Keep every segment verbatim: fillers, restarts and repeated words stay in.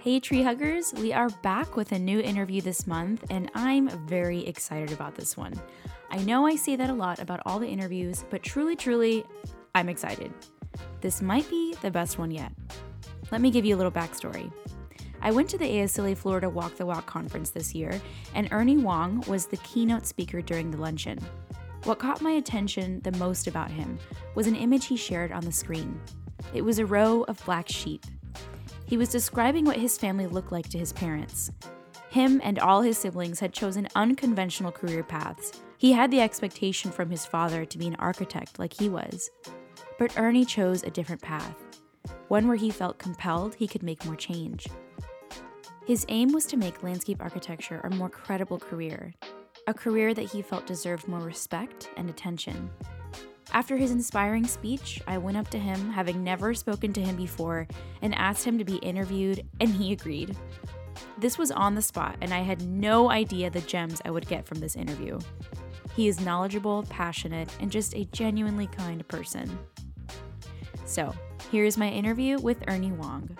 Hey tree huggers, we are back with a new interview this month and I'm very excited about this one. I know I say that a lot about all the interviews, but truly, truly, I'm excited. This might be the best one yet. Let me give you a little backstory. I went to the A S L A Florida Walk the Walk conference this year and Ernie Wong was the keynote speaker during the luncheon. What caught my attention the most about him was an image he shared on the screen. It was a row of black sheep. He was describing what his family looked like to his parents. Him and all his siblings had chosen unconventional career paths. He had the expectation from his father to be an architect like he was. But Ernie chose a different path, one where he felt compelled he could make more change. His aim was to make landscape architecture a more credible career, a career that he felt deserved more respect and attention. After his inspiring speech, I went up to him, having never spoken to him before, and asked him to be interviewed, and he agreed. This was on the spot, and I had no idea the gems I would get from this interview. He is knowledgeable, passionate, and just a genuinely kind person. So, here's my interview with Ernie Wong.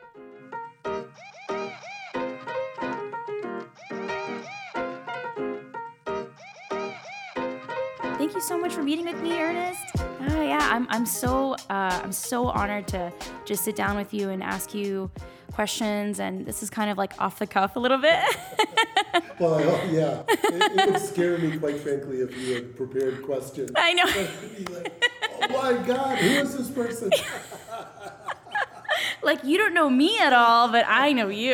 Thank you so much for meeting with me, Ernest. Oh yeah, I'm I'm so uh, I'm so honored to just sit down with you and ask you questions. And this is kind of like off the cuff a little bit. Well, I, yeah, it, it would scare me, quite frankly, if you had prepared questions. I know. I'd be like, oh my God, who is this person? Like you don't know me at all, but I know you.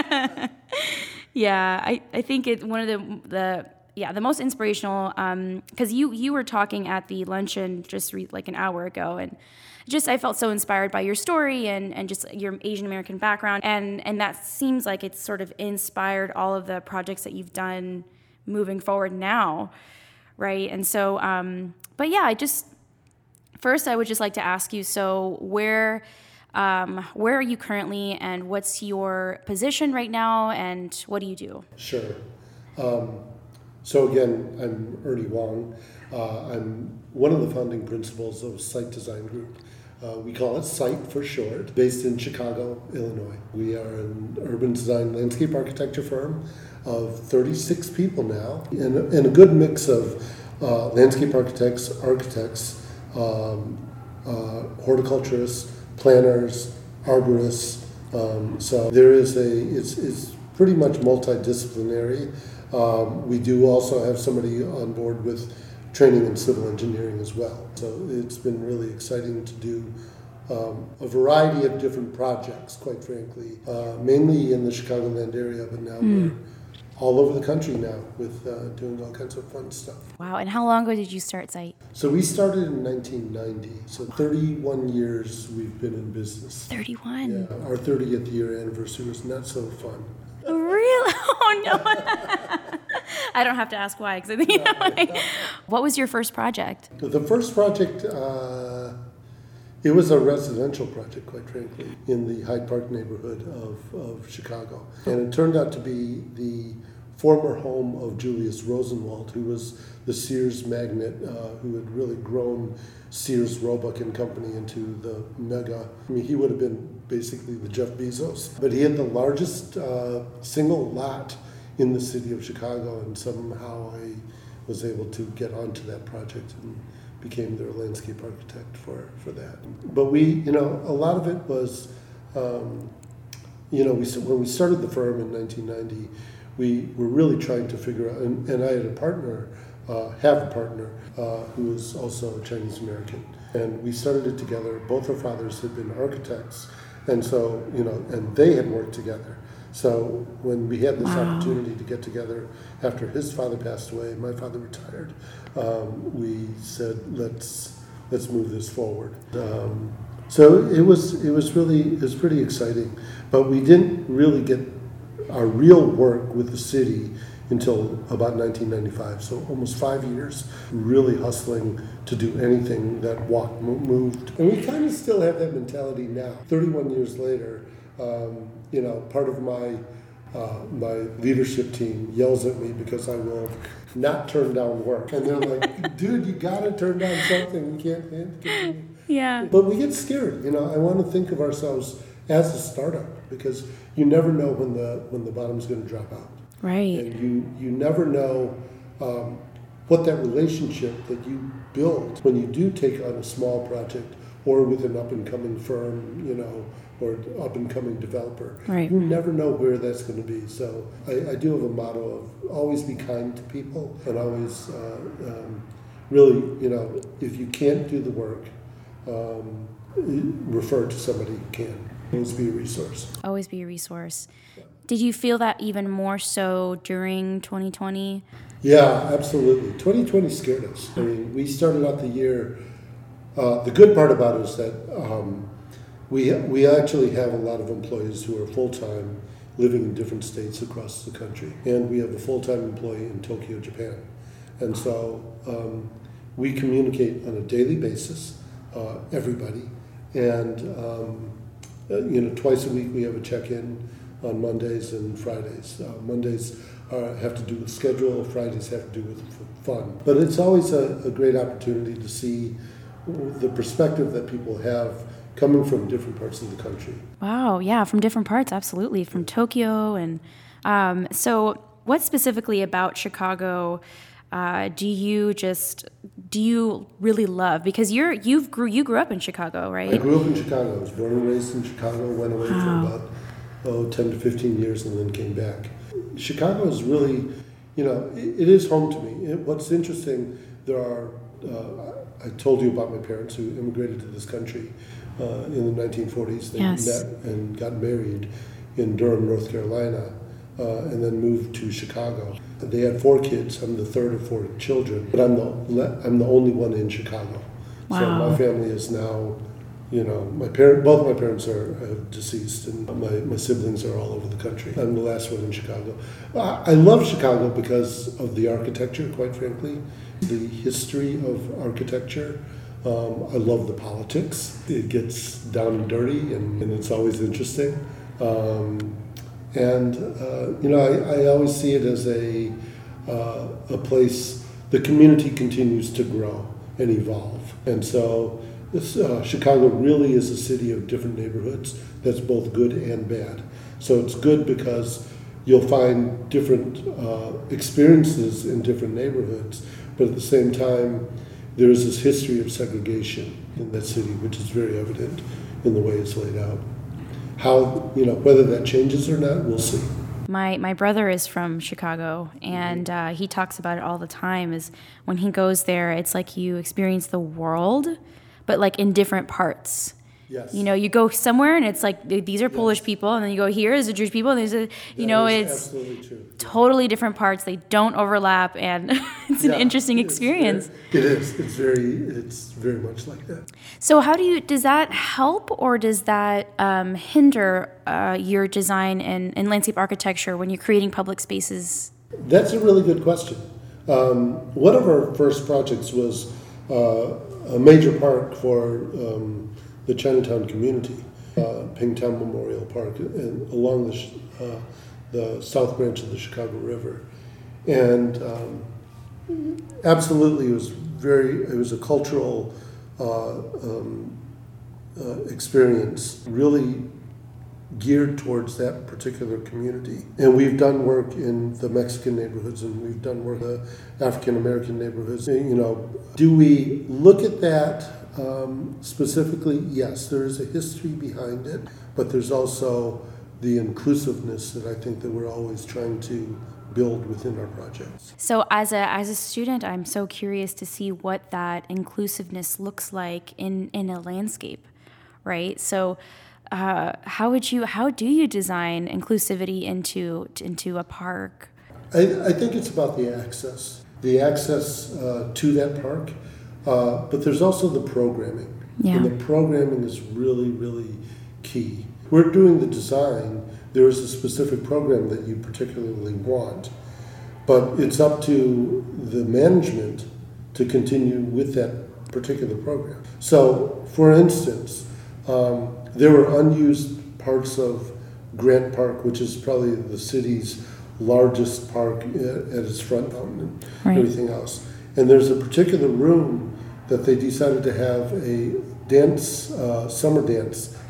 Yeah, I I think it one of the the. Yeah, the most inspirational, because um, you you were talking at the luncheon just re- like an hour ago, and just I felt so inspired by your story and, and just your Asian American background, and and that seems like it's sort of inspired all of the projects that you've done moving forward now, right? And so, um, but yeah, I just first I would just like to ask you, so where um, where are you currently, and what's your position right now, and what do you do? Sure. Um, So again, I'm Ernie Wong. Uh, I'm one of the founding principals of Site Design Group. Uh, we call it SITE for short, based in Chicago, Illinois. We are an urban design landscape architecture firm of thirty-six people now, and, and a good mix of uh, landscape architects, architects, um, uh, horticulturists, planners, arborists. Um, so there is a, it's, it's pretty much multidisciplinary. Um, we do also have somebody on board with training in civil engineering as well. So it's been really exciting to do um, a variety of different projects, quite frankly, uh, mainly in the Chicagoland area, but now mm. we're all over the country now with uh, doing all kinds of fun stuff. Wow, and how long ago did you start SITE? So we started in nineteen ninety, so thirty-one years we've been in business. thirty-one? Yeah, our thirtieth year anniversary was not so fun. Really? Oh no! I don't have to ask why, because I think you know. Like, what was your first project? The first project, uh, it was a residential project, quite frankly, in the Hyde Park neighborhood of, of Chicago, and it turned out to be the former home of Julius Rosenwald, who was the Sears magnate, uh, who had really grown Sears, Roebuck and Company into the mega. I mean, he would have been basically the Jeff Bezos, but he had the largest uh, single lot in the city of Chicago, and somehow I was able to get onto that project and became their landscape architect for, for that. But we, you know, a lot of it was, um, you know, we when we started the firm in nineteen ninety, we were really trying to figure out, and, and I had a partner, uh, have a partner, uh, who is also Chinese American. And we started it together. Both our fathers had been architects. And so, you know, and they had worked together. So when we had this wow. opportunity to get together after his father passed away, my father retired, um, we said, let's let's move this forward. Um, so it was it was really, it was pretty exciting. But we didn't really get our real work with the city until about nineteen ninety-five, so almost five years really hustling to do anything that walked, moved. And we kind of still have that mentality now. thirty-one years later, um, you know, part of my uh, my leadership team yells at me because I will not turn down work. And they're like, dude, you gotta turn down something, you can't continue. Yeah. But we get scared, you know, I want to think of ourselves as a startup. because you never know when the when the bottom's going to drop out. Right. And you, you never know um, what that relationship that you build when you do take on a small project or with an up-and-coming firm, you know, or up-and-coming developer. Right. You never know where that's going to be. So I, I do have a motto of always be kind to people and always uh, um, really, you know, if you can't do the work, um, refer to somebody who can. Always be a resource. Always be a resource. Did you feel that even more so during twenty twenty? Yeah, absolutely. twenty twenty scared us. I mean, we started out the year, uh, the good part about it is that um, we, we actually have a lot of employees who are full-time living in different states across the country. And we have a full-time employee in Tokyo, Japan. And so um, we communicate on a daily basis, uh, everybody. And, um, uh, you know, twice a week we have a check-in on Mondays and Fridays. Uh, Mondays are, have to do with schedule, Fridays have to do with f- fun. But it's always a, a great opportunity to see the perspective that people have coming from different parts of the country. Wow, yeah, from different parts, absolutely, from Tokyo. And um, so what specifically about Chicago uh, do you just, do you really love? Because you're, you've grew, you grew up in Chicago, right? I grew up in Chicago. I was born and raised in Chicago, went away Wow. for about oh, ten to fifteen years and then came back. Chicago is really, you know, it, it is home to me. It, what's interesting, there are, uh, I told you about my parents who immigrated to this country uh, in the nineteen forties. They Yes. met and got married in Durham, North Carolina, uh, and then moved to Chicago. They had four kids. I'm the third of four children, but I'm the, le- I'm the only one in Chicago. So Wow. my family is now, you know, my parent, both my parents are uh, deceased, and my, my siblings are all over the country. I'm the last one in Chicago. I, I love Chicago because of the architecture, quite frankly, the history of architecture. Um, I love the politics. It gets down and dirty, and, and it's always interesting. Um, and uh, you know, I, I always see it as a uh, a place. The community continues to grow and evolve, and so. This, uh, Chicago really is a city of different neighborhoods that's both good and bad. So it's good because you'll find different uh, experiences in different neighborhoods, but at the same time, there is this history of segregation in that city, which is very evident in the way it's laid out. How, you know, whether that changes or not, we'll see. My my brother is from Chicago, and uh, he talks about it all the time, is when he goes there, it's like you experience the world, but like in different parts. Yes. You know, you go somewhere and it's like, these are Polish Yes. people, and then you go here is the Jewish people, and there's a, you That know, is it's absolutely true. totally different parts. They don't overlap, and it's an Yeah, interesting it's experience. very- It is. It's very. It's very much like that. So how do you, does that help or does that um, hinder uh, your design and, and landscape architecture when you're creating public spaces? That's a really good question. Um, one of our first projects was uh, a major park for um, the Chinatown community, uh, Pingtown Memorial Park, and along the uh, the south branch of the Chicago River, and um, absolutely, it was very. It was a cultural uh, um, uh, experience, really geared towards that particular community. And we've done work in the Mexican neighborhoods, and we've done work in the African American neighborhoods. You know, do we look at that um, specifically? Yes, there is a history behind it, but there's also the inclusiveness that I think that we're always trying to build within our projects. So as a as a student, I'm so curious to see what that inclusiveness looks like in, in a landscape, right? So uh, how would you how do you design inclusivity into into a park? I, I think it's about the access, the access uh, to that park, uh, but there's also the programming. Yeah. And the programming is really, really key. We're doing the design. There is a specific program that you particularly want, but it's up to the management to continue with that particular program. So, for instance, um, there were unused parts of Grant Park, which is probably the city's largest park at, at its front mountain and Right. everything else. And there's a particular room that they decided to have a dance, uh, summer dance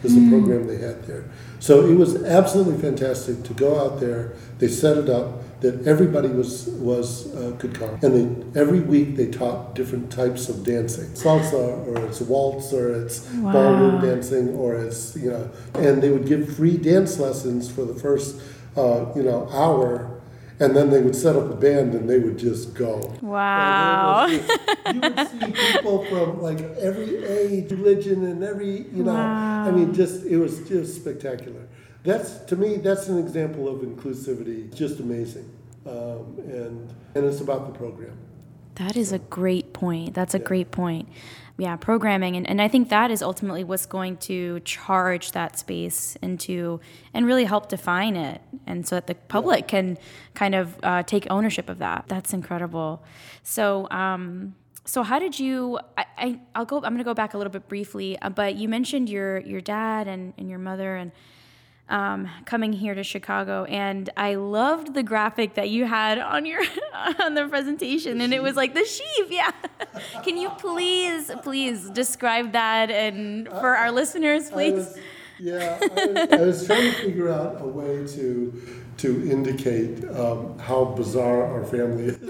is the program they had there. So it was absolutely fantastic to go out there. They set it up that everybody was was uh, could come, and they, every week they taught different types of dancing, salsa, or it's waltz, or it's Wow. ballroom dancing, or it's you know, and they would give free dance lessons for the first uh, you know hour. And then they would set up a band and they would just go. Wow. Just, you would see people from like every age, religion, and every, you know, Wow. I mean, just, it was just spectacular. That's, to me, that's an example of inclusivity, just amazing. Um, and, and it's about the program. That is a great point. That's a yeah. great point. Yeah, programming. And, and I think that is ultimately what's going to charge that space into and really help define it. And so that the public yeah. can kind of uh, take ownership of that. That's incredible. So, um, so how did you, I, I, I'll go, I'm going to go back a little bit briefly, uh, but you mentioned your, your dad and, and your mother and Um, coming here to Chicago, and I loved the graphic that you had on your on the presentation, and it was like the sheep. Yeah, can you please, please describe that and for our listeners, please? I was, yeah, I was, I was trying to figure out a way to to indicate um, how bizarre our family is.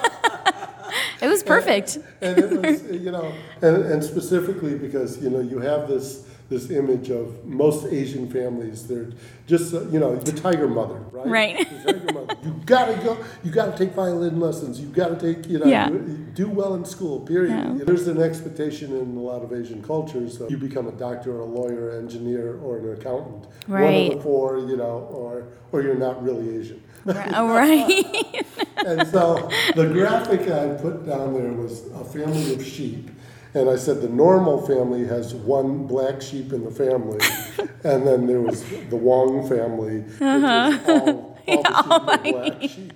It was perfect, and, and it was, you know, and, and specifically because you know you have this. This image of most Asian families, they're just, uh, you know, the tiger mother, right? Right. The tiger mother. You gotta go, you gotta take violin lessons, you gotta take, you know, yeah. you, do well in school, period. Yeah. There's an expectation in a lot of Asian cultures that you become a doctor or a lawyer, engineer, or an accountant. Right. One of the four, you know, or, or you're not really Asian. Right. Oh, right. And so the graphic I put down there was a family of sheep. And I said the normal family has one black sheep in the family, and then there was the Wong family, which uh-huh. is all, all yeah, the sheep all are black sheep.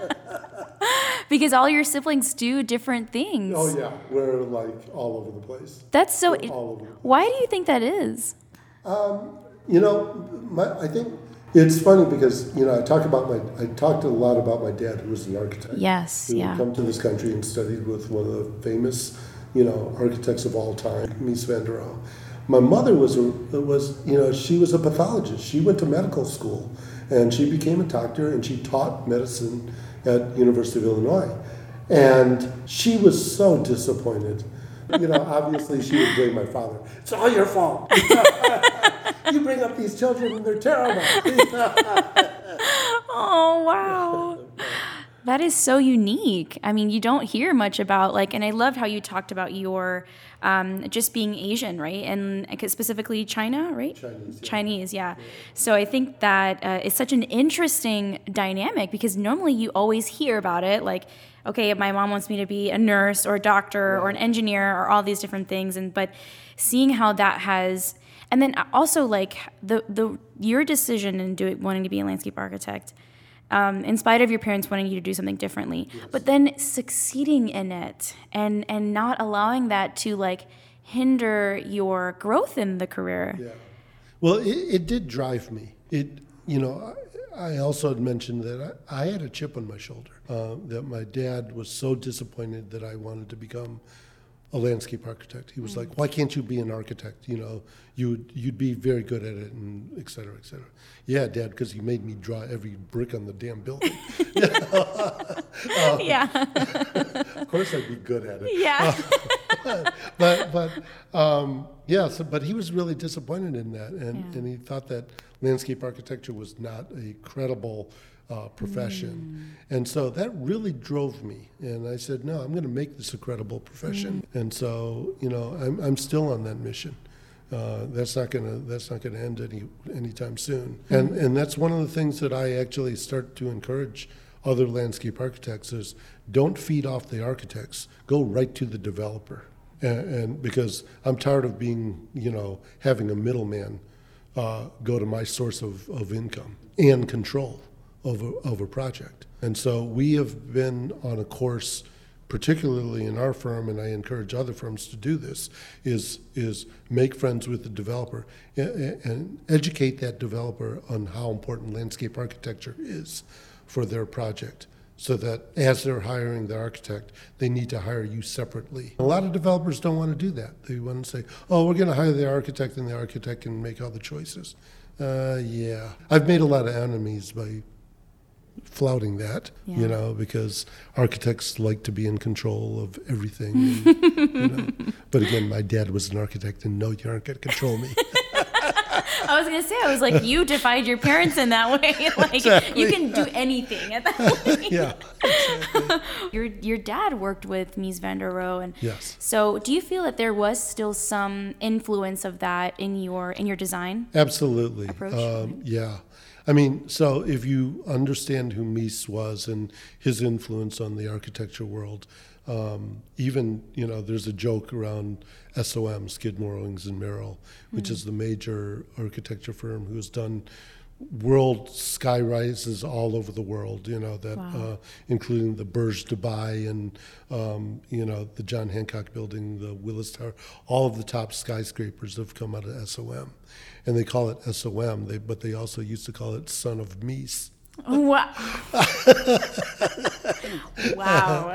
Because all your siblings do different things. Oh yeah, we're like all over the place. That's so. We're all over the place. Why do you think that is? Um, you know, my, I think it's funny because you know I talk about my I talked a lot about my dad, who was an architect. Yes, who yeah. had come to this country and studied with one of the famous. You know, architects of all time, Mies van der Rohe. My mother was, a, was, you know, she was a pathologist. She went to medical school, and she became a doctor, and she taught medicine at University of Illinois. And she was so disappointed. You know, obviously she would blame my father. It's all your fault. You bring up these children, and they're terrible. Oh, wow. That is so unique. I mean, you don't hear much about like, and I loved how you talked about your um, just being Asian, right? And specifically China, right? Chinese, yeah. Chinese, yeah. yeah. So I think that uh, is such an interesting dynamic because normally you always hear about it, like, okay, my mom wants me to be a nurse or a doctor right. or an engineer or all these different things, and but seeing how that has, and then also like the the your decision in doing wanting to be a landscape architect. Um, in spite of your parents wanting you to do something differently, yes. but then succeeding in it and, and not allowing that to like hinder your growth in the career. Yeah. Well, it, it did drive me. It, you know, I, I also had mentioned that I, I had a chip on my shoulder, uh, that my dad was so disappointed that I wanted to become a landscape architect. He was mm-hmm. like, why can't you be an architect? You know, you'd, you'd be very good at it, and et cetera, et cetera. Yeah, Dad, because he made me draw every brick on the damn building. um, yeah. Of course I'd be good at it. Yeah. Uh, but, but um, yeah, so, but he was really disappointed in that, and, yeah. and he thought that landscape architecture was not a credible Uh, profession. Mm. And so that really drove me. And I said, no, I'm going to make this a credible profession. Mm. And so, you know, I'm, I'm still on that mission. Uh, that's not going to that's not going to end any anytime soon. Mm. And and that's one of the things that I actually start to encourage other landscape architects is don't feed off the architects. Go right to the developer. And, and because I'm tired of being, you know, having a middleman uh, go to my source of, of income and control of a, of a project. And so we have been on a course, particularly in our firm, and I encourage other firms to do this, is is make friends with the developer and, and educate that developer on how important landscape architecture is for their project. so that as they're hiring the architect, they need to hire you separately. A lot of developers don't want to do that. They want to say, oh, we're going to hire the architect and the architect can make all the choices. Uh, yeah. I've made a lot of enemies by flouting that, yeah. you know, because architects like to be in control of everything. And, you know. But again, my dad was an architect, and no, you aren't going to control me. I was going to say, I was like, you defied your parents in that way. Like, exactly. You can do anything at that point. Yeah, exactly. Your your dad worked with Mies van der Rohe, and yes. So do you feel that there was still some influence of that in your in your design? Absolutely. Approach? Um, yeah. I mean, so if you understand who Mies was and his influence on the architecture world, um, even, you know, there's a joke around S O M, Skidmore, Owings and Merrill, which mm-hmm. is the major architecture firm who has done world sky rises all over the world, you know, that wow. uh, including the Burj Dubai and, um, you know, the John Hancock building, the Willis Tower, all of the top skyscrapers have come out of S O M. And they call it S O M, they, but they also used to call it Son of Mies. Wow. Wow.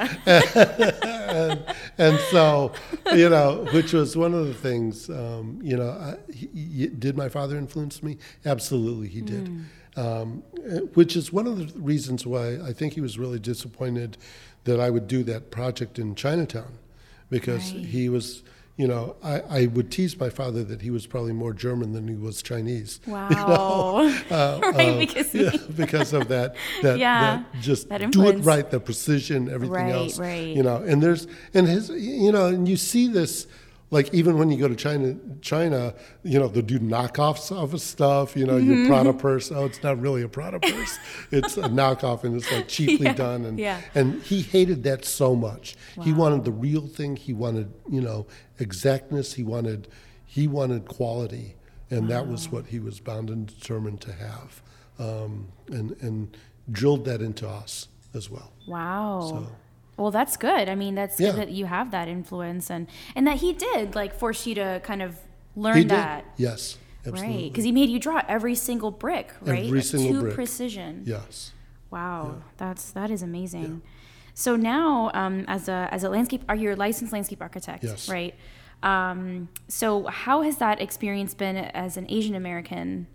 and, and so, you know, which was one of the things, um, you know, I, he, he, did my father influence me? Absolutely, he did. Mm. Um, which is one of the reasons why I think he was really disappointed that I would do that project in Chinatown, because right. he was... You know, I, I would tease my father that he was probably more German than he was Chinese. Wow. You know? uh, right, uh, because, yeah, because of that, that, yeah, that just that do it right, the precision, everything right, else. Right. You know, and there's, and his, you know, and you see this, like even when you go to China, China, you know, they'll do knockoffs of stuff, you know, mm-hmm. your Prada purse, oh, it's not really a Prada purse. It's a knockoff and it's like cheaply yeah. done. And, yeah. and he hated that so much. Wow. He wanted the real thing. He wanted, you know, exactness. He wanted, he wanted quality. And wow. that was what he was bound and determined to have. Um, and, and drilled that into us as well. Wow. So. Well, that's good. I mean, that's yeah. good that you have that influence, and, and that he did like force you to kind of learn he that. Did. Yes, absolutely. Right, because he made you draw every single brick, right? Every single to brick. precision. Yes. Wow, yeah. that's that is amazing. Yeah. So now, um, as a as a landscape, are you a licensed landscape architect? Yes. Right. Um, so how has that experience been as an Asian American?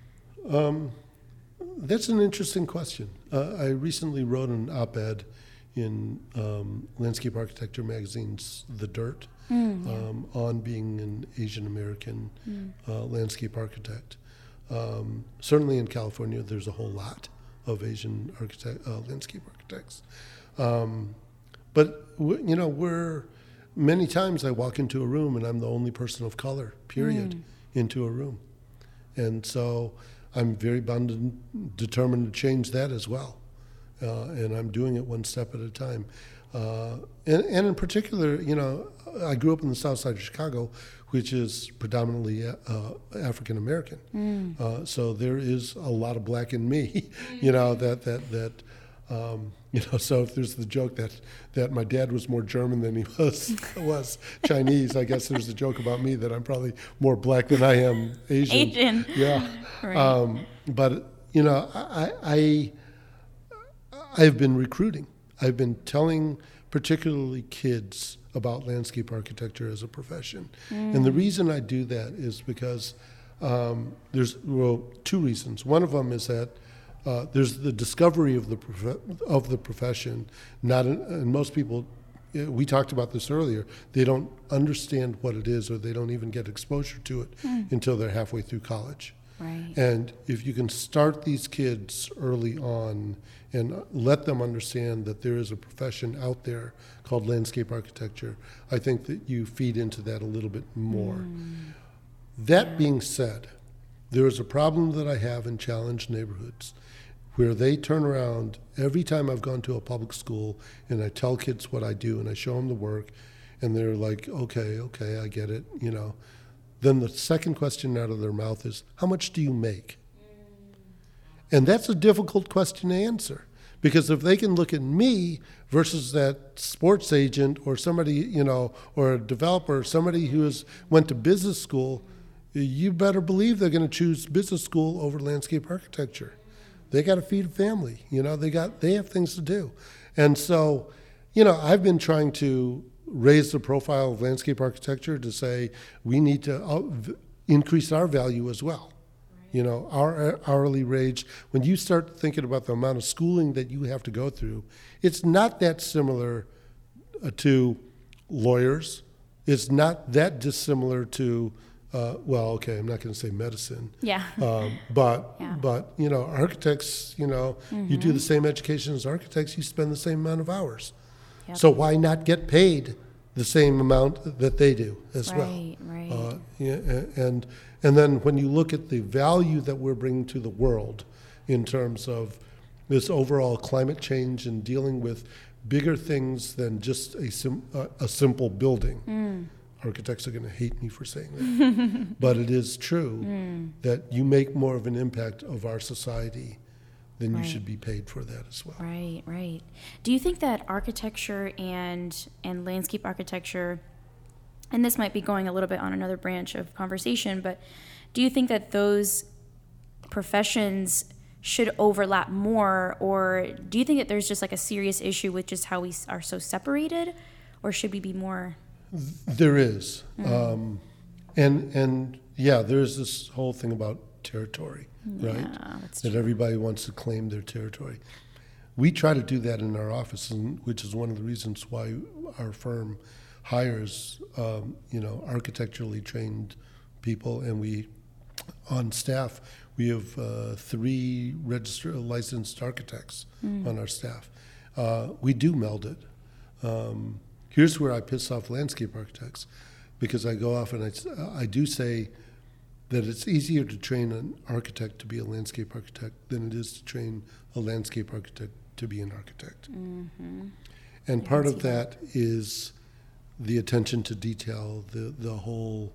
Um, that's an interesting question. Uh, I recently wrote an op-ed in um, Landscape Architecture magazine's The Dirt mm, yeah. um, on being an Asian American mm. uh, landscape architect. Um, certainly in California, there's a whole lot of Asian architect, uh, landscape architects. Um, but, w- you know, we're, many times I walk into a room and I'm the only person of color, period, mm. into a room. And so I'm very bound and determined to change that as well. Uh, and I'm doing it one step at a time. Uh, and, and in particular, you know, I grew up in the south side of Chicago, which is predominantly uh, African American. Mm. Uh, so there is a lot of black in me, you know, that, that, that um, you know, so if there's the joke that, that my dad was more German than he was, was Chinese, I guess there's a joke about me that I'm probably more black than I am Asian. Asian. Yeah. Right. Um, but, you know, I... I I've been recruiting. I've been telling particularly kids about landscape architecture as a profession. Mm. And the reason I do that is because um, there's, well, two reasons. One of them is that uh, there's the discovery of the prof- of the profession. Not in, and most people, we talked about this earlier, they don't understand what it is, or they don't even get exposure to it mm. until they're halfway through college. Right. And if you can start these kids early on and let them understand that there is a profession out there called landscape architecture, I think that you feed into that a little bit more. Mm. That yeah. being said, there is a problem that I have in challenged neighborhoods where they turn around every time I've gone to a public school and I tell kids what I do and I show them the work and they're like, okay, okay, I get it, you know. Then the second question out of their mouth is, how much do you make? And that's a difficult question to answer, because if they can look at me versus that sports agent or somebody, you know, or a developer, somebody who has went to business school, you better believe they're going to choose business school over landscape architecture. They got to feed a family. You know, they got they have things to do. And so, you know, I've been trying to raise the profile of landscape architecture to say we need to uh, v- increase our value as well. Right. You know, our hourly wage, when you start thinking about the amount of schooling that you have to go through, it's not that similar uh, to lawyers. It's not that dissimilar to, uh, well, okay, I'm not going to say medicine. Yeah. Um, but, yeah. but, you know, architects, you know, mm-hmm. you do the same education as architects, you spend the same amount of hours. Yep. So why not get paid the same amount that they do as right, well? Right, right. Uh, yeah, and, and then when you look at the value that we're bringing to the world in terms of this overall climate change and dealing with bigger things than just a, sim, uh, a simple building. Mm. Architects are going to hate me for saying that. But it is true mm. that you make more of an impact of our society, then right. you should be paid for that as well. Right, right. Do you think that architecture and and landscape architecture, and this might be going a little bit on another branch of conversation, but do you think that those professions should overlap more, or do you think that there's just like a serious issue with just how we are so separated, or should we be more? There is. Mm-hmm. Um, and and yeah, there's this whole thing about territory. Yeah, right? That's that true. Everybody wants to claim their territory. We try to do that in our office, and, which is one of the reasons why our firm hires, um, you know, architecturally trained people, and we, on staff, we have uh, three registered licensed architects mm. on our staff. Uh, we do meld it. Um, here's where I piss off landscape architects, because I go off and I, I do say that it's easier to train an architect to be a landscape architect than it is to train a landscape architect to be an architect. Mm-hmm. And part of that, that is the attention to detail, the, the whole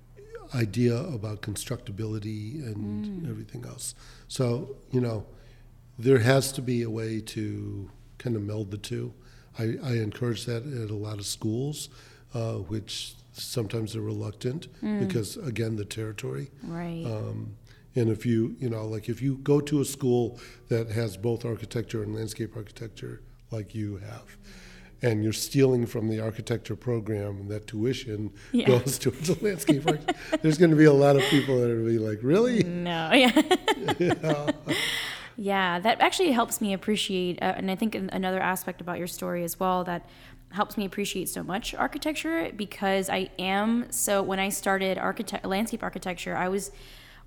idea about constructibility and mm. everything else. So, you know, there has to be a way to kind of meld the two. I, I encourage that at a lot of schools, uh, which sometimes they're reluctant mm. because, again, the territory. Right. Um, and if you, you know, like if you go to a school that has both architecture and landscape architecture like you have, and you're stealing from the architecture program and that tuition yeah. goes towards a landscape architect, there's going to be a lot of people that are going to be like, really? No, yeah. yeah. Yeah, that actually helps me appreciate, uh, and I think another aspect about your story as well that helps me appreciate so much architecture, because I am, so when I started architect landscape architecture, I was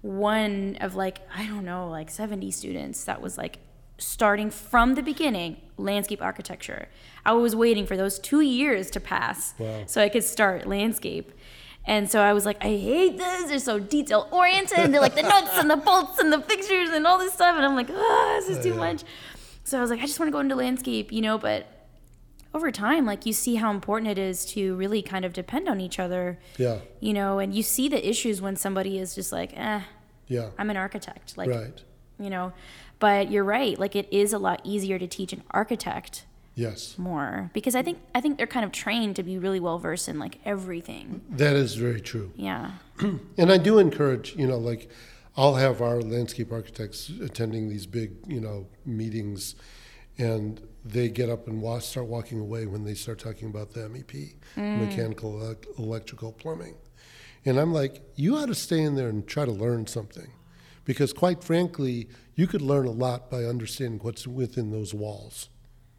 one of like, I don't know, like seventy students that was like starting from the beginning, landscape architecture. I was waiting for those two years to pass wow. so I could start landscape. And so I was like, I hate this. They're so detail oriented. They're like the nuts and the bolts and the fixtures and all this stuff. And I'm like, ah, this is too much. So I was like, I just want to go into landscape, you know, but over time, like you see how important it is to really kind of depend on each other. Yeah. You know, and you see the issues when somebody is just like, eh, yeah. I'm an architect. Like, right. you know, but you're right. Like it is a lot easier to teach an architect. Yes. More, because I think I think they're kind of trained to be really well versed in like everything. That is very true. Yeah. And I do encourage, you know, like I'll have our landscape architects attending these big, you know, meetings, and they get up and wa- start walking away when they start talking about the M E P, mm. mechanical, elect- electrical, plumbing. And I'm like, you ought to stay in there and try to learn something, because quite frankly, you could learn a lot by understanding what's within those walls.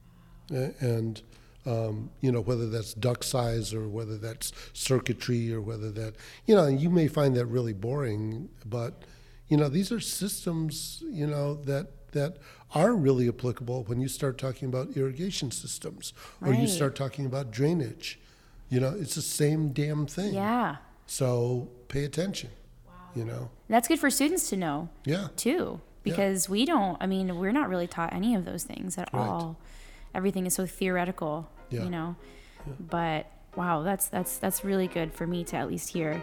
And, um, you know, whether that's duct size or whether that's circuitry or whether that, you know, you may find that really boring, but, you know, these are systems, you know, that, that are really applicable when you start talking about irrigation systems or right. you start talking about drainage. You know, it's the same damn thing. Yeah. So pay attention, wow. you know. That's good for students to know, yeah. too, because yeah. we don't, I mean, we're not really taught any of those things at right. all. Everything is so theoretical, yeah. you know, yeah. but wow, that's, that's, that's really good for me to at least hear.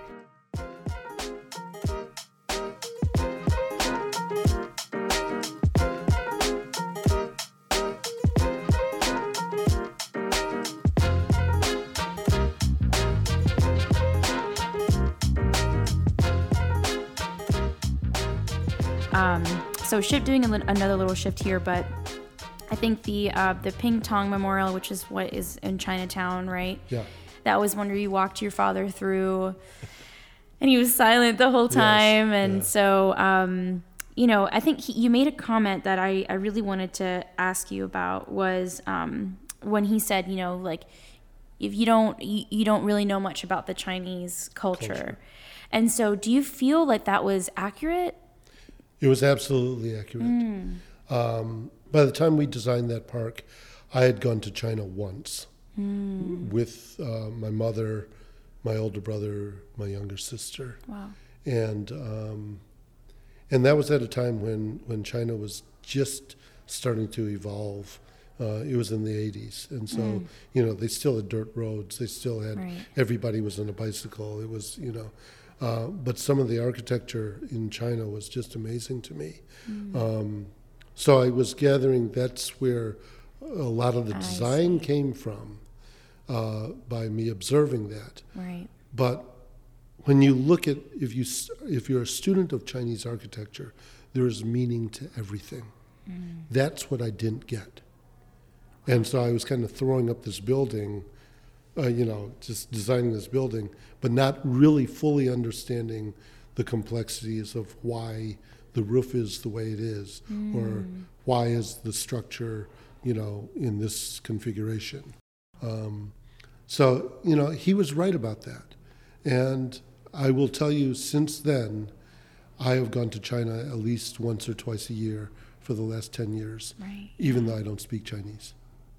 Um, so shift doing a li- another little shift here, but I think the uh, the Ping Tong Memorial, which is what is in Chinatown, right? Yeah. That was one where you walked your father through, and he was silent the whole time. Yes, and yeah. so, um, you know, I think he, you made a comment that I, I really wanted to ask you about was um, when he said, you know, like, if you don't, you, you don't really know much about the Chinese culture. culture. And so do you feel like that was accurate? It was absolutely accurate. Mm. Um, by the time we designed that park, I had gone to China once mm. with uh, my mother, my older brother, my younger sister. Wow. And um, and that was at a time when, when China was just starting to evolve. Uh, it was in the eighties. And so, mm. you know, they still had dirt roads. They still had, right. everybody was on a bicycle. It was, you know, uh, but some of the architecture in China was just amazing to me. Mm. Um, so I was gathering that's where a lot of the I design see. came from uh, by me observing that. Right. But when you look at, if, you, if you're a student of Chinese architecture, there is meaning to everything. Mm. That's what I didn't get. And so I was kind of throwing up this building, uh, you know, just designing this building, but not really fully understanding the complexities of why the roof is the way it is, mm. or why is the structure, you know, in this configuration. Um, so, you know, he was right about that. And I will tell you, since then, I have gone to China at least once or twice a year for the last ten years, right. even though I don't speak Chinese.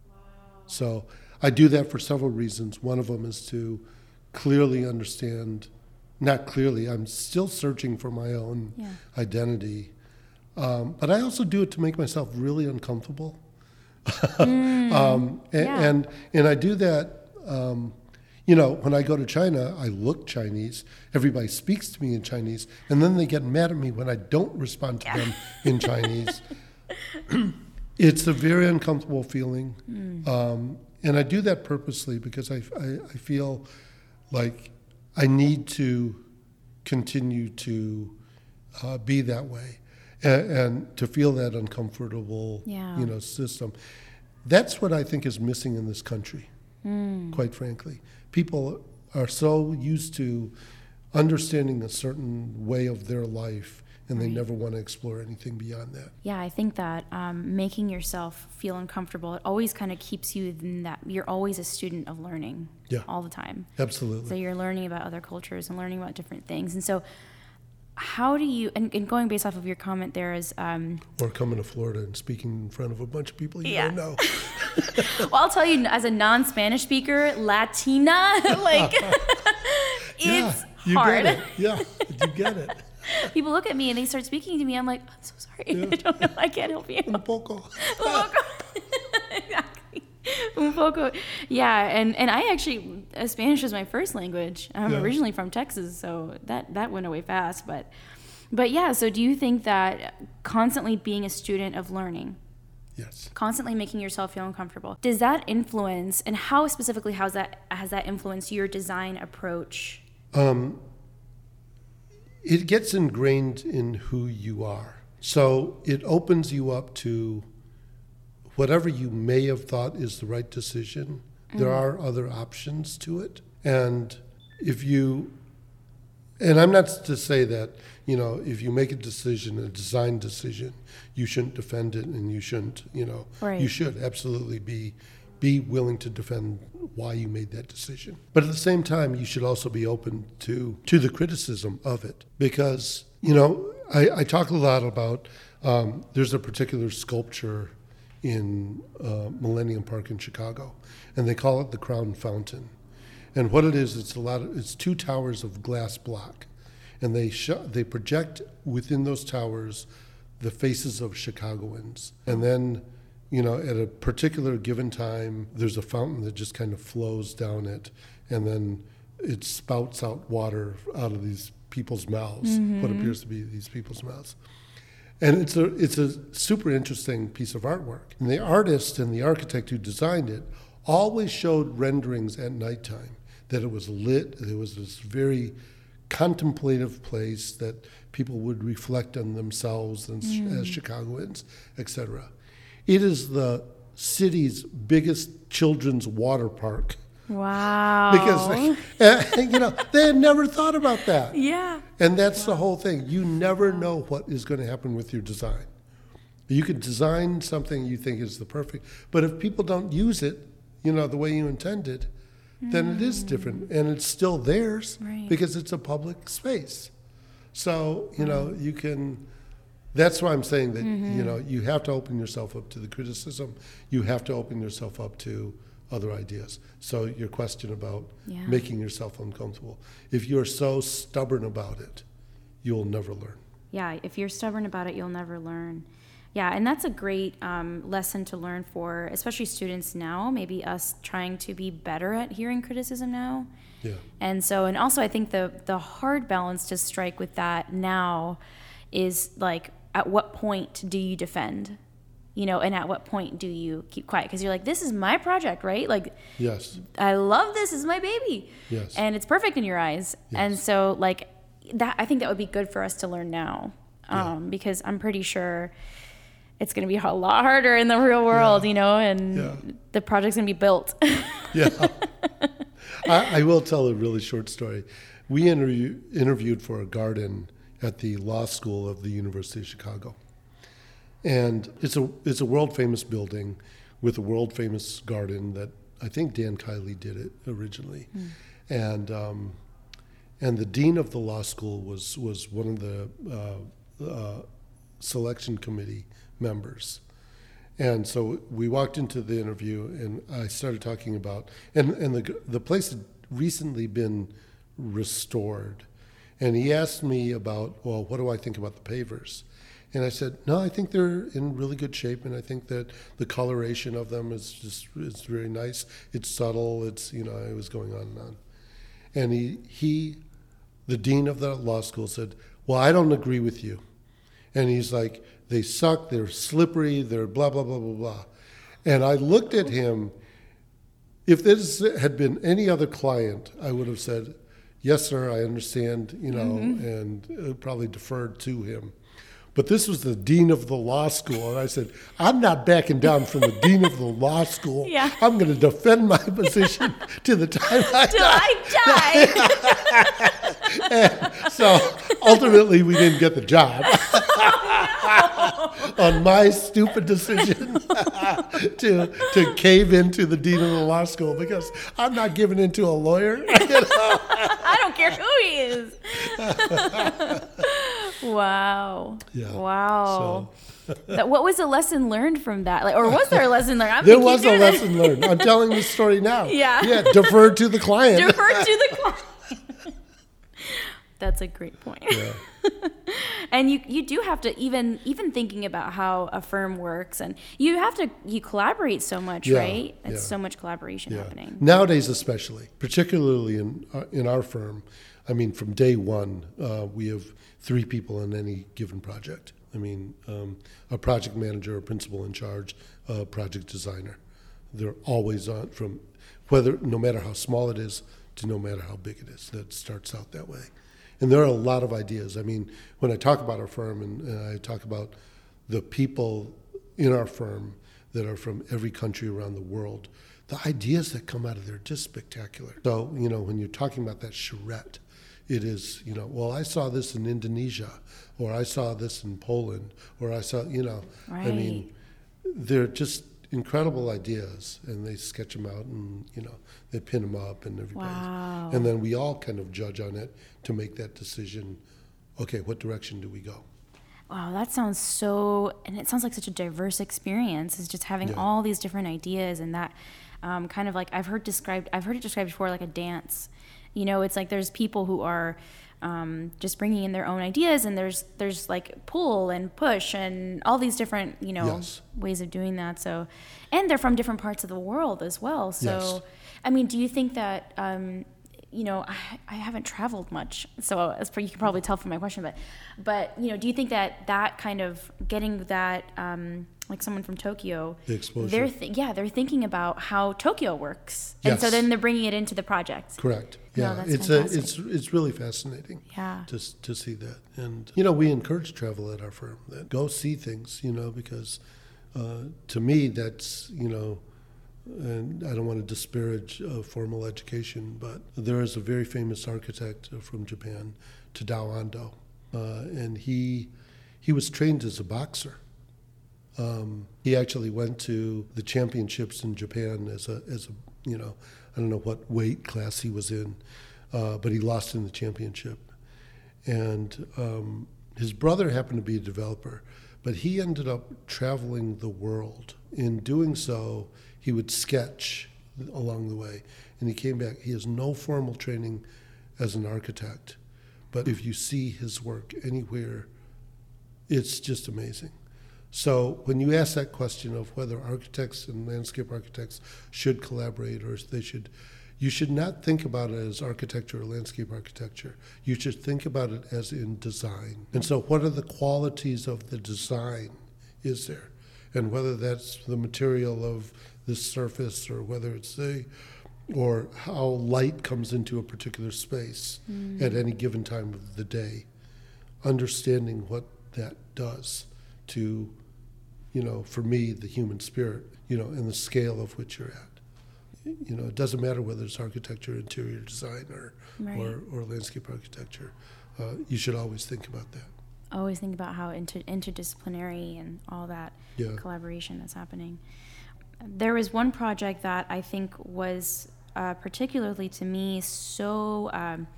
So I do that for several reasons. One of them is to clearly understand, not clearly, I'm still searching for my own yeah. identity. Um, but I also do it to make myself really uncomfortable. Mm, um, and, yeah. and and I do that, um, you know, when I go to China, I look Chinese. Everybody speaks to me in Chinese. And then they get mad at me when I don't respond to yeah. them in Chinese. It's a very uncomfortable feeling, mm. um, and I do that purposely because I, I, I feel like I need to continue to uh, be that way, and, and to feel that uncomfortable, yeah. you know, system. That's what I think is missing in this country, mm. quite frankly. People are so used to understanding a certain way of their life, and they right. never want to explore anything beyond that. Yeah, I think that um, making yourself feel uncomfortable, it always kind of keeps you in that, you're always a student of learning yeah. all the time. Absolutely. So you're learning about other cultures and learning about different things. And so how do you, and, and going based off of your comment there is... Um, or coming to Florida and speaking in front of a bunch of people you yeah. don't know. Well, I'll tell you, as a non-Spanish speaker, Latina, like, it's yeah, you hard. Get it. Yeah, you get it. People look at me and they start speaking to me. I'm like, I'm so sorry. Yeah. I don't know. I can't help you. Un poco. Un poco. Exactly. Un poco. Yeah, and, and I actually, uh, Spanish was my first language. I'm yeah. originally from Texas, so that, that went away fast. But, but yeah, so do you think that constantly being a student of learning, yes, constantly making yourself feel uncomfortable, does that influence, and how specifically how's that, has that influenced your design approach? Um. It gets ingrained in who you are. So it opens you up to whatever you may have thought is the right decision. Mm. There are other options to it. And if you, and I'm not to say that, you know, if you make a decision, a design decision, you shouldn't defend it and you shouldn't, you know, right. you should absolutely be be willing to defend why you made that decision. But at the same time, you should also be open to to the criticism of it. Because, you know, I, I talk a lot about, um, there's a particular sculpture in uh, Millennium Park in Chicago, and they call it the Crown Fountain. And what it is, it's a lot of, it's two towers of glass block. And they sh- they project within those towers the faces of Chicagoans. And then, you know, at a particular given time, there's a fountain that just kind of flows down it, and then it spouts out water out of these people's mouths, mm-hmm. what appears to be these people's mouths. And it's a it's a super interesting piece of artwork. And the artist and the architect who designed it always showed renderings at nighttime, that it was lit, there was this very contemplative place that people would reflect on themselves and Mm. as Chicagoans, et cetera. It is the city's biggest children's water park. Wow. Because, uh, you know, they had never thought about that. Yeah. And that's the whole thing. You never know what is going to happen with your design. You could design something you think is the perfect, but if people don't use it, you know, the way you intended, then it is different, and it's still theirs Right. because it's a public space. So, you know, you can, that's why I'm saying that, Mm-hmm. you know, you have to open yourself up to the criticism. You have to open yourself up to other ideas. So your question about Yeah. making yourself uncomfortable, if you're so stubborn about it, you'll never learn. Yeah, if you're stubborn about it, you'll never learn. Yeah, and that's a great um, lesson to learn for, especially students now, maybe us trying to be better at hearing criticism now. Yeah. And so, and also I think the the hard balance to strike with that now is like, at what point do you defend? You know, and at what point do you keep quiet? Because you're like, this is my project, right? Like, Yes. I love this, this is my baby. Yes. And it's perfect in your eyes. Yes. And so, like, that, I think that would be good for us to learn now. Um, Yeah. Because I'm pretty sure it's going to be a lot harder in the real world, Yeah. you know, and Yeah. the project's going to be built. Yeah. I, I will tell a really short story. We interview, interviewed for a garden at the law school of the University of Chicago. And it's a it's a world famous building with a world famous garden that I think Dan Kiley did it originally. Mm. And um, and the dean of the law school was was one of the uh, uh, selection committee members. And so we walked into the interview, and I started talking about, and, and the the place had recently been restored. And he asked me about, well, what do I think about the pavers? And I said, no, I think they're in really good shape, and I think that the coloration of them is just it's very nice. It's subtle. It's, you know, it was going on and on. And he, he, the dean of the law school said, well, I don't agree with you. And he's like, they suck, they're slippery, they're blah, blah, blah, blah, blah. And I looked at him. If this had been any other client, I would have said, yes, sir, I understand, you know, mm-hmm. and uh, probably deferred to him. But this was the dean of the law school, and I said, I'm not backing down from the dean of the law school. Yeah. I'm going to defend my position to the time I Till die. I die. And so ultimately, we didn't get the job Oh, no. on my stupid decision to to cave into the dean of the law school, because I'm not giving in to a lawyer. You know? I don't care who he is. Wow. Yeah. Wow. So. That, what was the lesson learned from that? Like, or was there a lesson learned? I'm There gonna was keep a doing lesson it. learned. I'm telling the story now. Yeah. Yeah, defer to the client. Defer to the client. That's a great point. Yeah. And you you do have to, even even thinking about how a firm works, and you have to you collaborate so much, Yeah, right? It's yeah. so much collaboration Yeah. happening. Nowadays, especially, particularly in uh, in our firm, I mean, from day one, uh, we have three people on any given project. I mean, um, a project manager, a principal in charge, a project designer. They're always on, from whether, no matter how small it is to no matter how big it is. That starts out that way. And there are a lot of ideas. I mean, when I talk about our firm and, and I talk about the people in our firm that are from every country around the world, the ideas that come out of there are just spectacular. So, you know, when you're talking about that charrette, it is, you know, well, I saw this in Indonesia, or I saw this in Poland, or I saw, you know, Right. I mean, they're just incredible ideas, and they sketch them out, and, you know, they pin them up, and everybody. Wow. And then we all kind of judge on it to make that decision. Okay, what direction do we go? Wow, that sounds so, and it sounds like such a diverse experience, is just having Yeah. all these different ideas, and that um, kind of like, I've heard described, I've heard it described before like a dance. You know, it's like there's people who are um, just bringing in their own ideas, and there's there's like pull and push and all these different, you know, Yes. ways of doing that. So, and they're from different parts of the world as well. So, Yes. I mean, do you think that, um, you know, I, I haven't traveled much, so as per, you can probably tell from my question, but, but, you know, do you think that that kind of getting that, um, like someone from Tokyo, the exposure. They're th- yeah, they're thinking about how Tokyo works, Yes. and so then they're bringing it into the project. Correct. No, Yeah, that's it's a, fantastic. it's it's really fascinating. Yeah. To s- to see that, and you know, we encourage travel at our firm. That go see things, you know, because uh, to me that's you know, and I don't want to disparage uh, formal education, but there is a very famous architect from Japan, Tadao Ando, uh, and he he was trained as a boxer. Um, he actually went to the championships in Japan as a, as a, you know, I don't know what weight class he was in, uh, but he lost in the championship. And um, his brother happened to be a developer, but he ended up traveling the world. In doing so, he would sketch along the way, and he came back. He has no formal training as an architect, but if you see his work anywhere, it's just amazing. So when you ask that question of whether architects and landscape architects should collaborate or they should, you should not think about it as architecture or landscape architecture. You should think about it as in design. And so what are the qualities of the design is there? And whether that's the material of this surface or whether it's the, or how light comes into a particular space mm. at any given time of the day. Understanding what that does to, you know, for me, the human spirit, you know, and the scale of which you're at. You know, it doesn't matter whether it's architecture, interior design, or right. or, or landscape architecture. Uh, you should always think about that. Always think about how inter- interdisciplinary and all that yeah. collaboration is happening. There was one project that I think was uh, particularly to me so, um,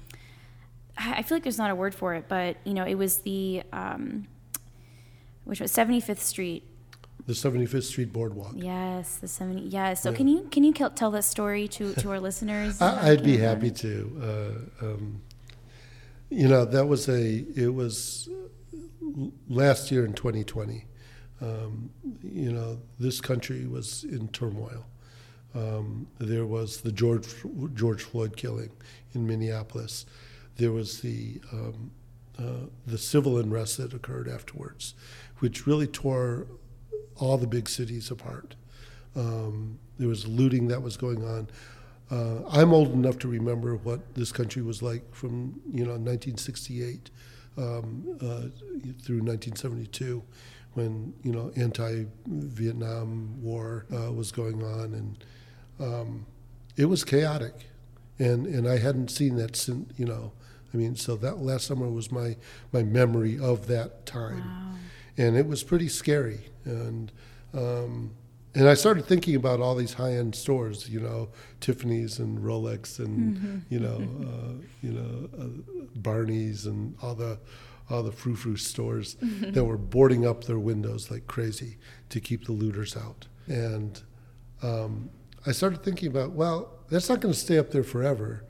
I feel like there's not a word for it, but, you know, it was the, um, which was seventy-fifth Street. The seventy-fifth Street Boardwalk. Yes, the seventy. Yes. So yeah. can you can you tell that story to, to our listeners? I, I'd be happy to. Uh, um, you know, that was a. It was last year in twenty twenty. Um, you know, this country was in turmoil. Um, there was the George George Floyd killing in Minneapolis. There was the um, uh, the civil unrest that occurred afterwards, which really tore all the big cities apart. Um, there was looting that was going on. Uh, I'm old enough to remember what this country was like from you know nineteen sixty-eight um, uh, through nineteen seventy-two, when you know anti-Vietnam War uh, was going on, and um, it was chaotic, and and I hadn't seen that since you know. I mean, so that last summer was my my memory of that time. Wow. And it was pretty scary, and um, and I started thinking about all these high-end stores, you know, Tiffany's and Rolex, and mm-hmm. you know, uh, you know, uh, Barney's, and all the all the frou-frou stores mm-hmm. that were boarding up their windows like crazy to keep the looters out. And um, I started thinking about, well, that's not going to stay up there forever.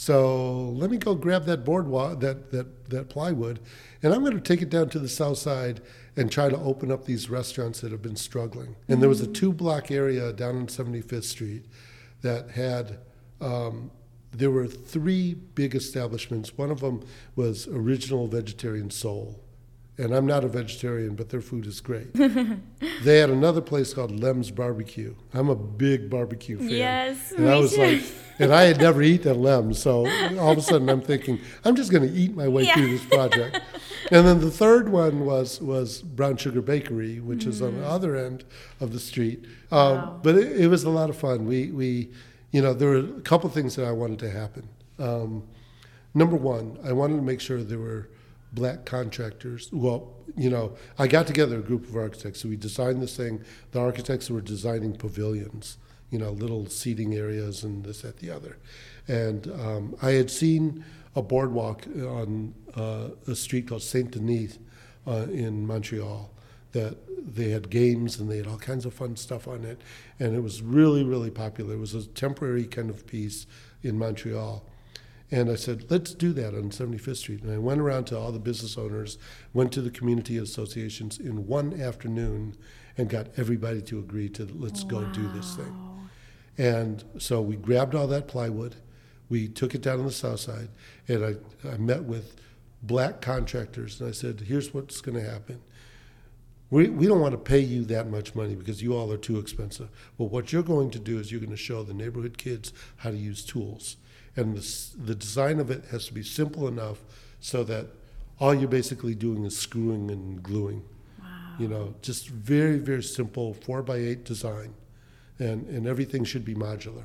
So let me go grab that boardwalk, that, that, that plywood, and I'm going to take it down to the south side and try to open up these restaurants that have been struggling. And there was a two-block area down on seventy-fifth Street that had, um, there were three big establishments. One of them was Original Vegetarian Soul. And I'm not a vegetarian, but their food is great. They had another place called Lem's Barbecue. I'm a big barbecue fan. Yes, and me I was too. like, and I had never eaten at Lem's, so all of a sudden I'm thinking, I'm just going to eat my way yeah. through this project. And then the third one was was Brown Sugar Bakery, which mm. is on the other end of the street. Um, Wow. But it, it was a lot of fun. We we, you know, there were a couple things that I wanted to happen. Um, number one, I wanted to make sure there were black contractors. Well, you know, I got together a group of architects. So we designed this thing. The architects were designing pavilions, you know, little seating areas and this, that, the other. And um, I had seen a boardwalk on uh, a street called Saint Denis uh, in Montreal that they had games and they had all kinds of fun stuff on it. And it was really, really popular. It was a temporary kind of piece in Montreal. And I said, let's do that on seventy-fifth Street. And I went around to all the business owners, went to the community associations in one afternoon and got everybody to agree to let's Wow. go do this thing. And so we grabbed all that plywood, we took it down on the south side, and I, I met with black contractors, and I said, here's what's going to happen. we, we don't want to pay you that much money because you all are too expensive. But what you're going to do is you're going to show the neighborhood kids how to use tools. And the, the design of it has to be simple enough so that all you're basically doing is screwing and gluing. Wow. You know, just very, very simple four by eight design. And, and everything should be modular.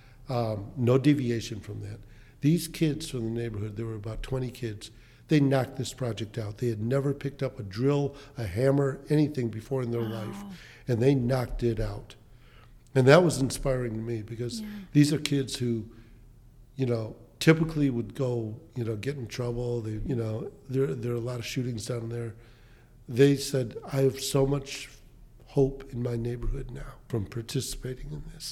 Um, no deviation from that. These kids from the neighborhood, there were about twenty kids, they knocked this project out. They had never picked up a drill, a hammer, anything before in their wow. life, and they knocked it out. And that was inspiring to me because yeah. these are kids who, you know, typically would go, you know, get in trouble. They, you know, there there are a lot of shootings down there. They said, I have so much hope in my neighborhood now from participating in this.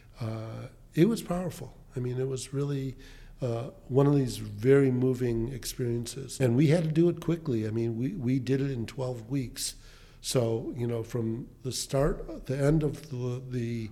Uh, it was powerful. I mean, it was really uh, one of these very moving experiences. And we had to do it quickly. I mean, we, we did it in twelve weeks. So, you know, from the start, the end of the the,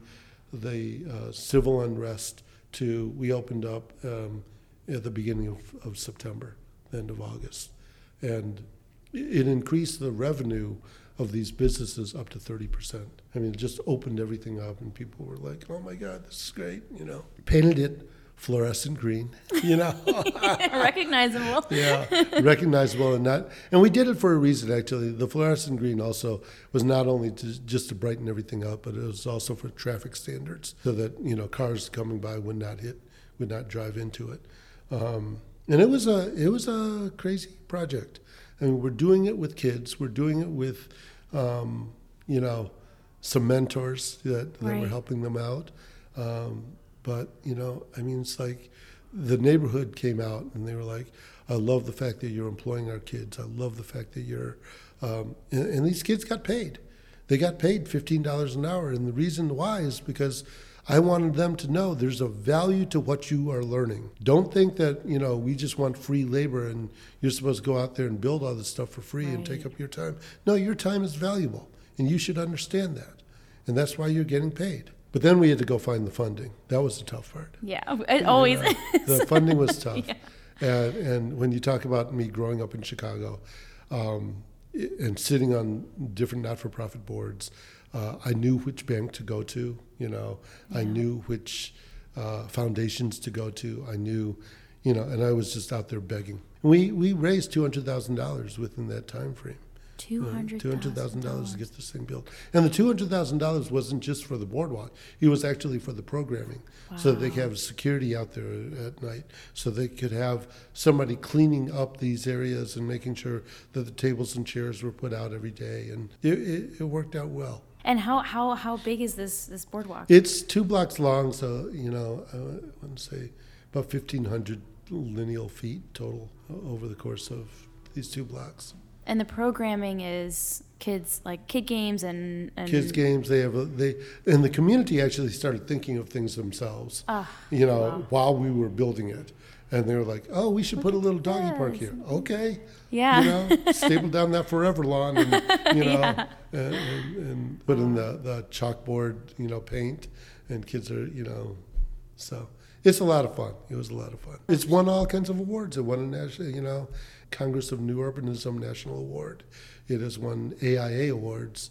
the uh, civil unrest to we opened up um, at the beginning of, of September, the end of August. And it increased the revenue of these businesses up to thirty percent. I mean, it just opened everything up and people were like, oh my God, this is great, you know. Painted it fluorescent green, you know. Recognizable. Yeah, recognizable and not, and we did it for a reason actually. The fluorescent green also was not only to, just to brighten everything up, but it was also for traffic standards so that, you know, cars coming by would not hit, would not drive into it. Um, and it was a, it was a crazy project. I mean, we're doing it with kids. We're doing it with, um, you know, some mentors that, that right. were helping them out. Um, but, you know, I mean, it's like the neighborhood came out and they were like, I love the fact that you're employing our kids. I love the fact that you're, um, and, and these kids got paid. They got paid fifteen dollars an hour. And the reason why is because I wanted them to know there's a value to what you are learning. Don't think that, you know, we just want free labor and you're supposed to go out there and build all this stuff for free right. and take up your time. No, your time is valuable and you should understand that. And that's why you're getting paid. But then we had to go find the funding. That was the tough part. Yeah, it always you know, is. The funding was tough. yeah. and, and when you talk about me growing up in Chicago um, and sitting on different not-for-profit boards, Uh, I knew which bank to go to, you know. Yeah. I knew which uh, foundations to go to. I knew, you know, and I was just out there begging. We we raised two hundred thousand dollars within that time frame. two hundred thousand dollars. two hundred thousand dollars to get this thing built. And the two hundred thousand dollars wasn't just for the boardwalk. It was actually for the programming. Wow. So that they could have security out there at night. So they could have somebody cleaning up these areas and making sure that the tables and chairs were put out every day. And it, it, it worked out well. And how, how, how big is this, this boardwalk? It's two blocks long, so, you know, I want to say about fifteen hundred lineal feet total over the course of these two blocks. And the programming is kids, like kid games and... and kids games, they have a, they, and the community actually started thinking of things themselves, uh, you know, wow. while we were building it. And they were like, oh, we should Look put a little doggy this. park here. Okay. Yeah. You know, staple down that forever lawn and, you know, yeah. and, and, and put in the, the chalkboard, you know, paint. And kids are, you know, so it's a lot of fun. It was a lot of fun. It's won all kinds of awards. It won a national, you know, Congress of New Urbanism National Award. It has won A I A awards.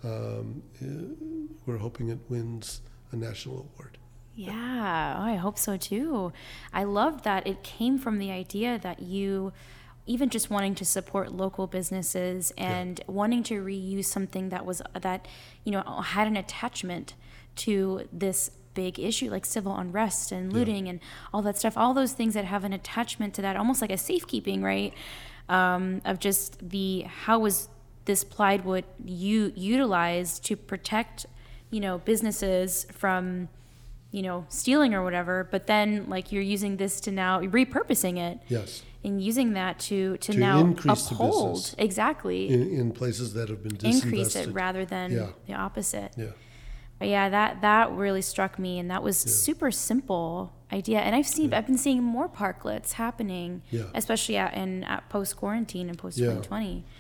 Um, we're hoping it wins a national award. Yeah, oh, I hope so too. I loved that it came from the idea that you, even just wanting to support local businesses and yeah. wanting to reuse something that was, that, you know, had an attachment to this big issue like civil unrest and looting yeah. and all that stuff, all those things that have an attachment to that, almost like a safekeeping, right? Um, of just the, how was this plywood u- utilized to protect, you know, businesses from, you know, stealing or whatever, but then like you're using this to now repurposing it. Yes. And using that to, to, to now increase uphold. The business exactly. In, in places that have been disinvested. Increase it rather than yeah. the opposite. Yeah. But yeah, that, that really struck me, and that was yeah. super simple idea. And I've seen, yeah. I've been seeing more parklets happening, yeah. especially at, in at post quarantine and post twenty twenty. Yeah.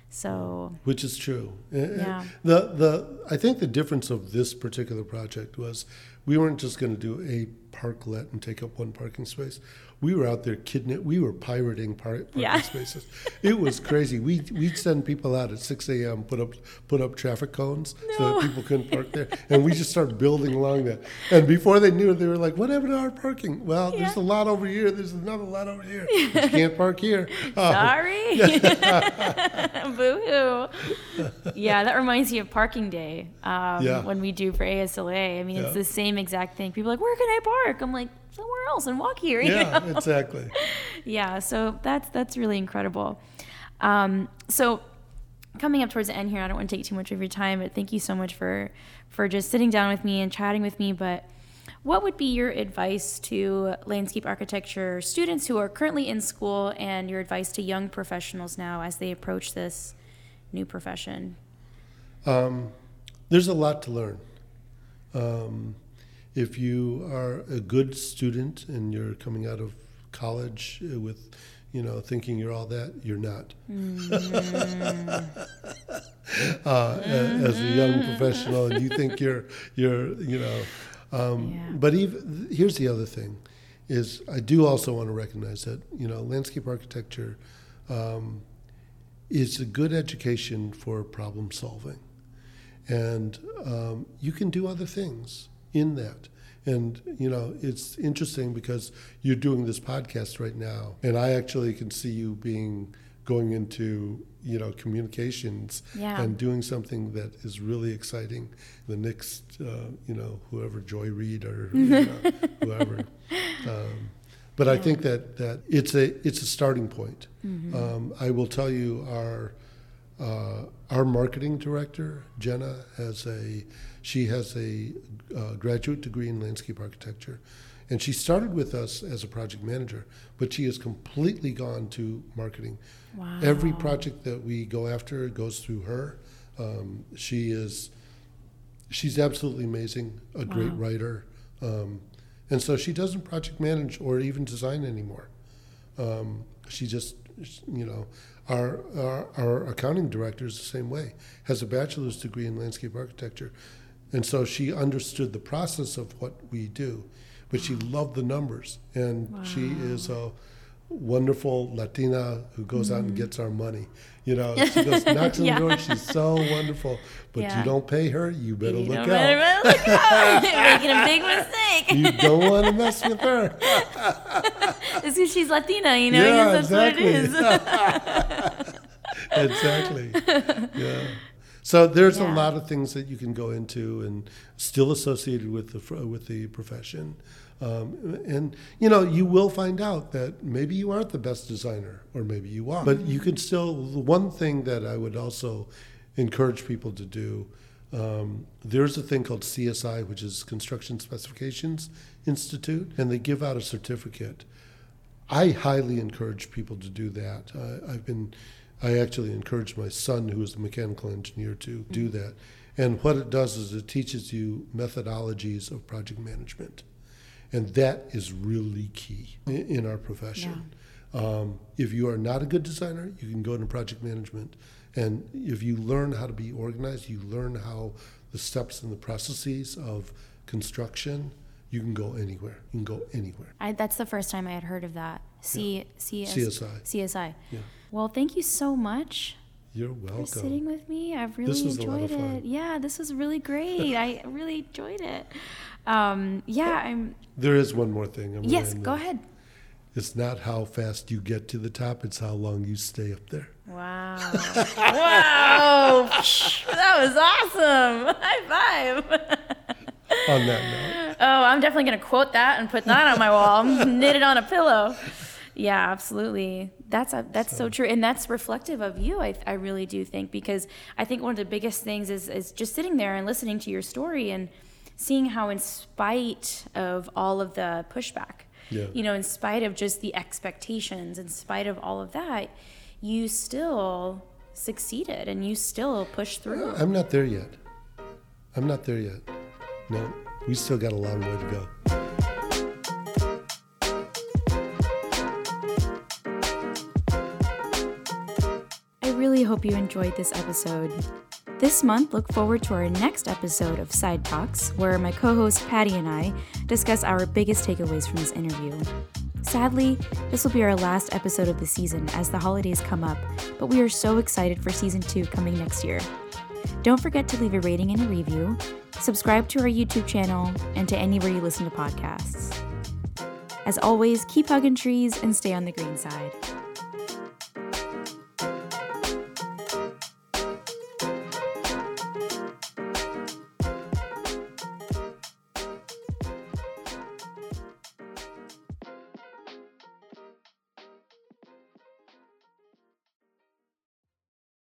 So, which is true. Yeah. The the I think the difference of this particular project was we weren't just going to do a parklet and take up one parking space. We were out there kidnapping. We were pirating par- parking Yeah. spaces. It was crazy. We we'd send people out at six a.m. put up put up traffic cones No. so that people couldn't park there, and we just started building along that. And before they knew it, they were like, "What happened to our parking?" Well, there's Yeah. a lot over here. There's another lot over here. But you can't park here. Oh. Sorry. Boo-hoo. Yeah, that reminds me of parking day um, Yeah. when we do for A S L A. I mean, Yeah. it's the same exact thing. People are like, where can I park? I'm like, somewhere else and walk here. you Yeah, know? exactly. Yeah, so that's that's really incredible. Um, so coming up towards the end here, I don't want to take too much of your time, but thank you so much for for just sitting down with me and chatting with me. But what would be your advice to landscape architecture students who are currently in school, and your advice to young professionals now as they approach this new profession? Um, there's a lot to learn. Um, if you are a good student and you're coming out of college with, you know, thinking you're all that, you're not. Mm. uh, mm-hmm. As a young professional, and you think you're, you're, you know. Um, Yeah. But even here's the other thing, is I do also want to recognize that, you know, landscape architecture um, is a good education for problem solving. And um, you can do other things in that. And, you know, it's interesting because you're doing this podcast right now, and I actually can see you being going into, you know, communications Yeah. and doing something that is really exciting. The next, uh, you know, whoever, Joy Reid or you know, whoever. Um, but yeah. I think that, that it's a it's a starting point. Mm-hmm. Um, I will tell you, our uh, our marketing director, Jenna, has a she has a uh, graduate degree in landscape architecture. And she started with us as a project manager, but she has completely gone to marketing. Wow. Every project that we go after goes through her. Um, she is, she's absolutely amazing, a wow. great writer. Um, and so she doesn't project manage or even design anymore. Um, she just, you know, our, our, our accounting director is the same way, has a bachelor's degree in landscape architecture. And so she understood the process of what we do. But she loved the numbers, and wow. she is a wonderful Latina who goes mm. out and gets our money. You know, she goes knocks on yeah. the door. She's so wonderful, but yeah. you don't pay her. You better you look out. Better look out. You're making a big mistake. You don't want to mess with her. It's because she's Latina, you know. Yeah, that's exactly. what it is. Exactly. Yeah. So there's yeah. a lot of things that you can go into and still associated with the with the profession. Um, and, you know, you will find out that maybe you aren't the best designer, or maybe you are. But you can still, the one thing that I would also encourage people to do, um, there's a thing called C S I, which is Construction Specifications Institute, and they give out a certificate. I highly encourage people to do that. Uh, I've been... I actually encouraged my son, who is a mechanical engineer, to do that. And what it does is it teaches you methodologies of project management. And that is really key in our profession. Yeah. Um, if you are not a good designer, you can go into project management. And if you learn how to be organized, you learn how the steps and the processes of construction, you can go anywhere. You can go anywhere. I, that's the first time I had heard of that. C, yeah. C, C S I. C S I. Yeah. Well, thank you so much. You're welcome. For sitting with me. I've really this was enjoyed a lot of fun. it. Yeah, this was really great. I really enjoyed it. Um, yeah, I'm. There is one more thing. I'm yes, go ahead. It's not how fast you get to the top; it's how long you stay up there. Wow! Wow! That was awesome. High five. On that note. Oh, I'm definitely gonna quote that and put that on my wall. Knit it on a pillow. Yeah, absolutely. That's a, that's so. so true, and that's reflective of you. I I really do think, because I think one of the biggest things is is just sitting there and listening to your story and seeing how, in spite of all of the pushback, yeah. you know, in spite of just the expectations, in spite of all of that, you still succeeded and you still pushed through. I'm not there yet. I'm not there yet. No, we still got a long way to go. I really hope you enjoyed this episode. This month, look forward to our next episode of Side Talks, where my co-host Patty and I discuss our biggest takeaways from this interview. Sadly, this will be our last episode of the season as the holidays come up, but we are so excited for season two coming next year. Don't forget to leave a rating and a review, subscribe to our YouTube channel, and to anywhere you listen to podcasts. As always, keep hugging trees and stay on the green side.